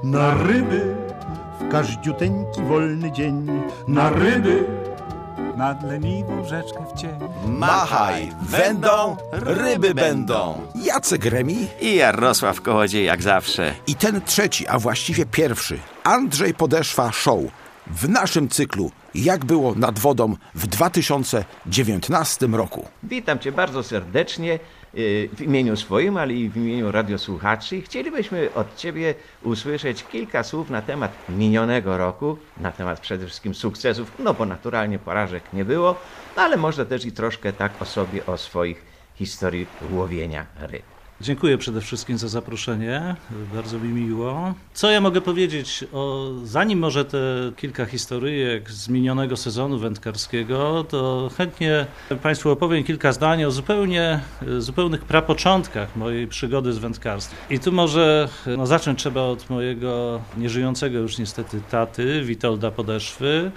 na ryby, w każdziuteńki wolny dzień, na ryby, nad leniwą rzeczkę w cień. Machaj, wędą, ryby będą. Jacek Remi I Jarosław Kołodziej jak zawsze. i ten trzeci, a właściwie pierwszy, Andrzej Podeszwa Show. W naszym cyklu Jak było nad wodą w 2019 roku. Witam Cię bardzo serdecznie w imieniu swoim, ale i w imieniu radiosłuchaczy. Chcielibyśmy od Ciebie usłyszeć kilka słów na temat minionego roku, na temat przede wszystkim sukcesów, no bo naturalnie porażek nie było, no ale może też i troszkę tak o sobie, o swoich historii łowienia ryb. Dziękuję przede wszystkim za zaproszenie, bardzo mi miło. Co ja mogę powiedzieć, zanim może te kilka historyjek z minionego sezonu wędkarskiego, to chętnie Państwu opowiem kilka zdań o zupełnych prapoczątkach mojej przygody z wędkarstwem. I tu może zacząć trzeba od mojego nieżyjącego już niestety taty, Witolda Podeszwy,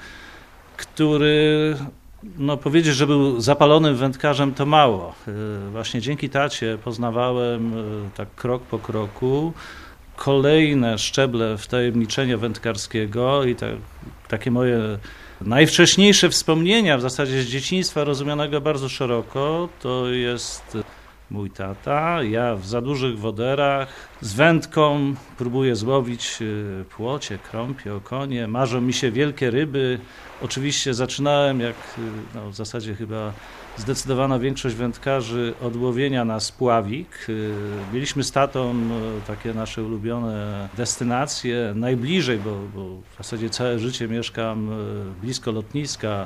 który... powiedzieć, że był zapalonym wędkarzem to mało. Właśnie dzięki tacie poznawałem tak krok po kroku kolejne szczeble wtajemniczenia wędkarskiego i takie moje najwcześniejsze wspomnienia w zasadzie z dzieciństwa rozumianego bardzo szeroko to jest mój tata, ja w za dużych woderach z wędką próbuję złowić płocie, krąpie, okonie, marzą mi się wielkie ryby. Oczywiście zaczynałem, jak w zasadzie chyba zdecydowana większość wędkarzy, od łowienia na spławik. Mieliśmy z tatą takie nasze ulubione destynacje, najbliżej, bo w zasadzie całe życie mieszkam blisko lotniska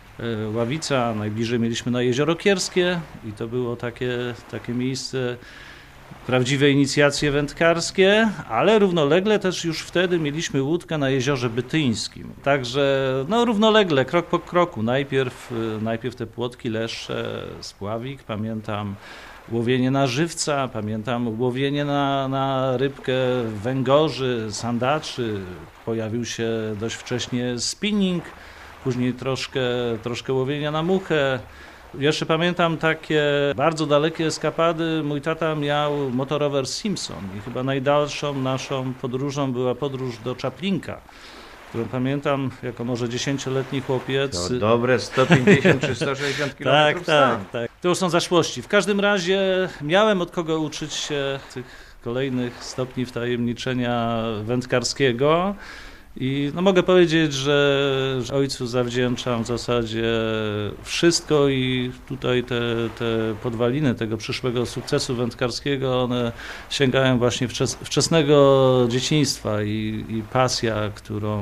Ławica, najbliżej mieliśmy na Jezioro Kierskie i to było takie miejsce, prawdziwe inicjacje wędkarskie, ale równolegle też już wtedy mieliśmy łódkę na Jeziorze Bytyńskim. Także równolegle, krok po kroku, najpierw te płotki, leszcze, spławik, pamiętam łowienie na żywca, pamiętam łowienie na rybkę węgorzy, sandaczy, pojawił się dość wcześnie spinning, później troszkę łowienia na muchę. Jeszcze pamiętam takie bardzo dalekie eskapady. Mój tata miał motorower Simpson i chyba najdalszą naszą podróżą była podróż do Czaplinka, którą pamiętam jako może 10-letni chłopiec. To dobre 150 czy 160 km. Tak. To już są zaszłości. W każdym razie miałem od kogo uczyć się tych kolejnych stopni wtajemniczenia wędkarskiego. I mogę powiedzieć, że ojcu zawdzięczam w zasadzie wszystko i tutaj te podwaliny tego przyszłego sukcesu wędkarskiego, one sięgają właśnie wczesnego dzieciństwa i pasja, którą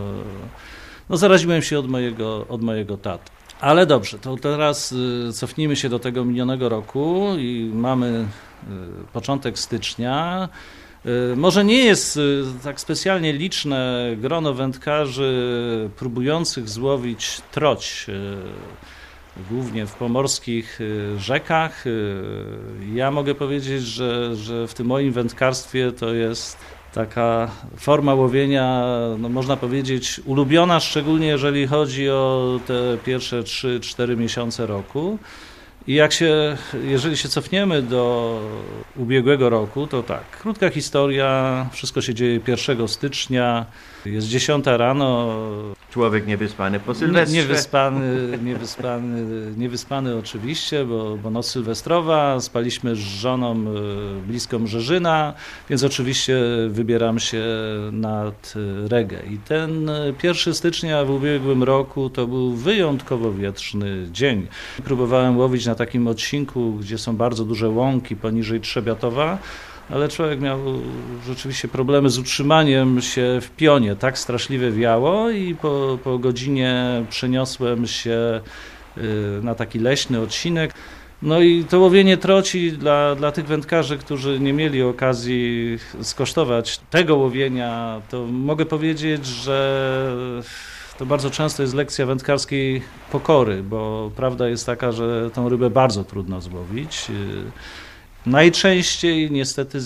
zaraziłem się od mojego taty. Ale dobrze, to teraz cofnijmy się do tego minionego roku i mamy początek stycznia. Może nie jest tak specjalnie liczne grono wędkarzy próbujących złowić troć, głównie w pomorskich rzekach. Ja mogę powiedzieć, że w tym moim wędkarstwie to jest taka forma łowienia, można powiedzieć, ulubiona, szczególnie jeżeli chodzi o te pierwsze 3-4 miesiące roku. I jeżeli się cofniemy do ubiegłego roku, to tak, krótka historia, wszystko się dzieje 1 stycznia, jest 10 rano. Człowiek niewyspany po Sylwestrze. Niewyspany oczywiście, bo noc sylwestrowa, spaliśmy z żoną blisko Mrzeżyna, więc oczywiście wybieram się nad Regę. I ten 1 stycznia w ubiegłym roku to był wyjątkowo wietrzny dzień. Próbowałem łowić na takim odcinku, gdzie są bardzo duże łąki poniżej Trzebiatowa, ale człowiek miał rzeczywiście problemy z utrzymaniem się w pionie. Tak straszliwie wiało i po godzinie przeniosłem się na taki leśny odcinek. I to łowienie troci dla tych wędkarzy, którzy nie mieli okazji skosztować tego łowienia, to mogę powiedzieć, że to bardzo często jest lekcja wędkarskiej pokory, bo prawda jest taka, że tą rybę bardzo trudno złowić. Najczęściej niestety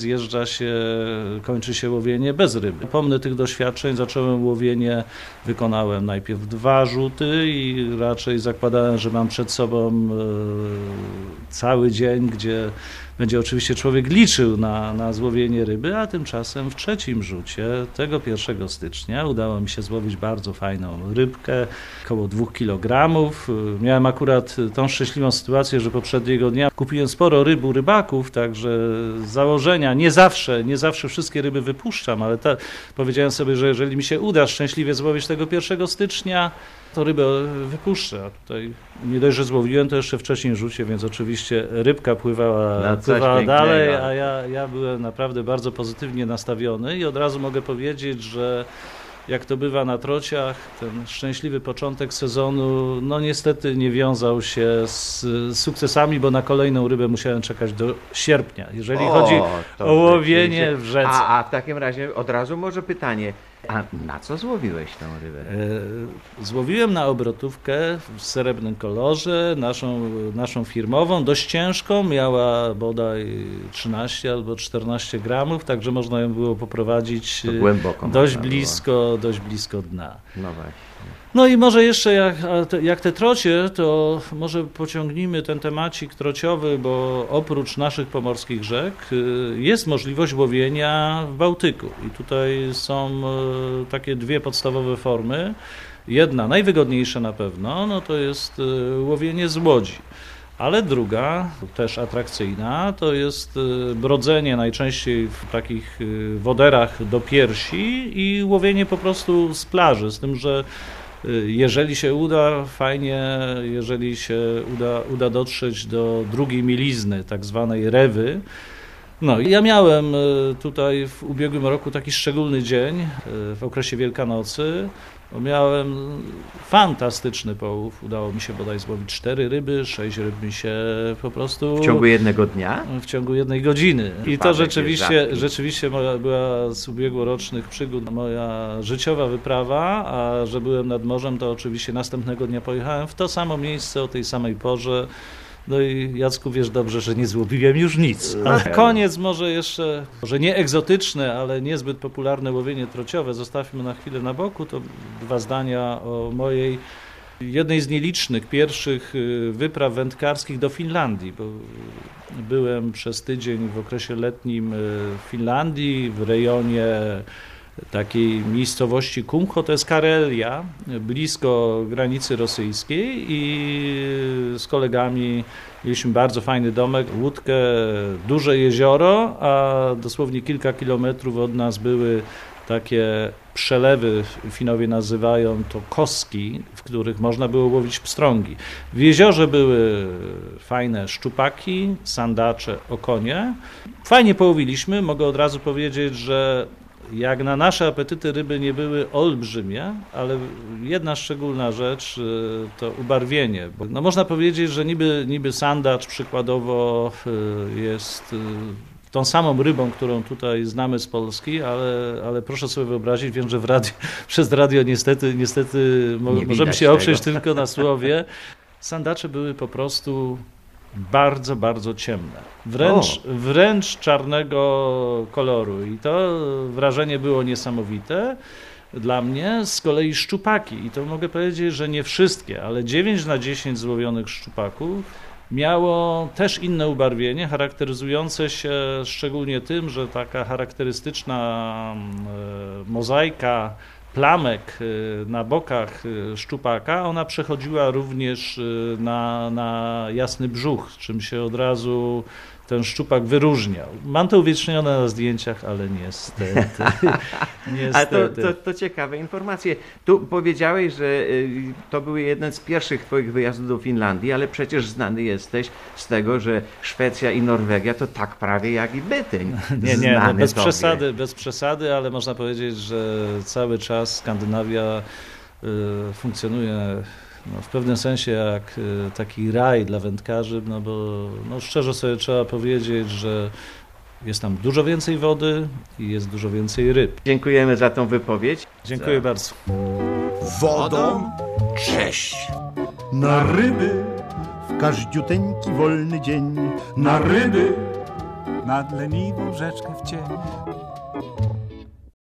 kończy się łowienie bez ryby. Pomnę tych doświadczeń, zacząłem łowienie, wykonałem najpierw 2 rzuty i raczej zakładałem, że mam przed sobą cały dzień, gdzie będzie oczywiście człowiek liczył na złowienie ryby, a tymczasem w trzecim rzucie tego 1 stycznia udało mi się złowić bardzo fajną rybkę, około 2 kg. Miałem akurat tą szczęśliwą sytuację, że poprzedniego dnia kupiłem sporo ryb u rybaków, także z założenia nie zawsze wszystkie ryby wypuszczam, ale powiedziałem sobie, że jeżeli mi się uda szczęśliwie złowić tego 1 stycznia, to rybę wypuszczę, a tutaj nie dość, że złowiłem, to jeszcze w trzecim rzucie, więc oczywiście rybka pływała dalej, a ja byłem naprawdę bardzo pozytywnie nastawiony i od razu mogę powiedzieć, że jak to bywa na trociach, ten szczęśliwy początek sezonu, no niestety nie wiązał się z sukcesami, bo na kolejną rybę musiałem czekać do sierpnia, jeżeli chodzi o łowienie w rzece. A w takim razie od razu może pytanie, a na co złowiłeś tą rybę? Złowiłem na obrotówkę w srebrnym kolorze, naszą firmową, dość ciężką, miała bodaj 13 albo 14 gramów, także można ją było poprowadzić dość blisko dna. No właśnie. No i może jeszcze jak te trocie, to może pociągnijmy ten temacik trociowy, bo oprócz naszych pomorskich rzek jest możliwość łowienia w Bałtyku. I tutaj są takie dwie podstawowe formy. Jedna, najwygodniejsza na pewno, no to jest łowienie z łodzi. Ale druga, też atrakcyjna, to jest brodzenie najczęściej w takich woderach do piersi i łowienie po prostu z plaży, z tym, że jeżeli się uda, fajnie, jeżeli się uda dotrzeć do drugiej mielizny, tak zwanej rewy. No i ja miałem tutaj w ubiegłym roku taki szczególny dzień w okresie Wielkanocy. Miałem fantastyczny połów, udało mi się bodaj złowić 4 ryby, 6 ryb mi się po prostu... W ciągu jednego dnia? W ciągu 1 godziny. I to rzeczywiście była z ubiegłorocznych przygód moja życiowa wyprawa, a że byłem nad morzem, to oczywiście następnego dnia pojechałem w to samo miejsce o tej samej porze. No i Jacku, wiesz dobrze, że nie złowiłem już nic. A na koniec może jeszcze, może nie egzotyczne, ale niezbyt popularne łowienie trociowe zostawmy na chwilę na boku. To 2 zdania o mojej jednej z nielicznych pierwszych wypraw wędkarskich do Finlandii, bo byłem przez tydzień w okresie letnim w Finlandii, w rejonie takiej miejscowości Kumho, to jest Karelia, blisko granicy rosyjskiej i z kolegami mieliśmy bardzo fajny domek, łódkę, duże jezioro, a dosłownie kilka kilometrów od nas były takie przelewy, Finowie nazywają to koski, w których można było łowić pstrągi. W jeziorze były fajne szczupaki, sandacze, okonie. Fajnie połowiliśmy, mogę od razu powiedzieć, że jak na nasze apetyty ryby nie były olbrzymie, ale jedna szczególna rzecz to ubarwienie. No można powiedzieć, że niby sandacz przykładowo jest tą samą rybą, którą tutaj znamy z Polski, ale proszę sobie wyobrazić, wiem, że przez radio niestety możemy się oprzeć tylko na słowie. Sandacze były po prostu bardzo, bardzo ciemne. Wręcz czarnego koloru. I to wrażenie było niesamowite dla mnie. Z kolei szczupaki. I to mogę powiedzieć, że nie wszystkie, ale 9 na 10 złowionych szczupaków miało też inne ubarwienie, charakteryzujące się szczególnie tym, że taka charakterystyczna mozaika plamek na bokach szczupaka, ona przechodziła również na jasny brzuch, czym się od razu ten szczupak wyróżniał. Mam to uwiecznione na zdjęciach, ale niestety. A to ciekawe informacje. Tu powiedziałeś, że to były jeden z pierwszych twoich wyjazdów do Finlandii, ale przecież znany jesteś z tego, że Szwecja i Norwegia to tak prawie jak i Bytyń. Nie, no bez przesady, ale można powiedzieć, że cały czas Skandynawia funkcjonuje w pewnym sensie jak taki raj dla wędkarzy, no bo szczerze sobie trzeba powiedzieć, że jest tam dużo więcej wody i jest dużo więcej ryb. Dziękujemy za tą wypowiedź. Dziękuję bardzo. Wodą cześć. Na ryby w każdziuteńki wolny dzień. Na ryby nad leniwą rzeczkę w cień.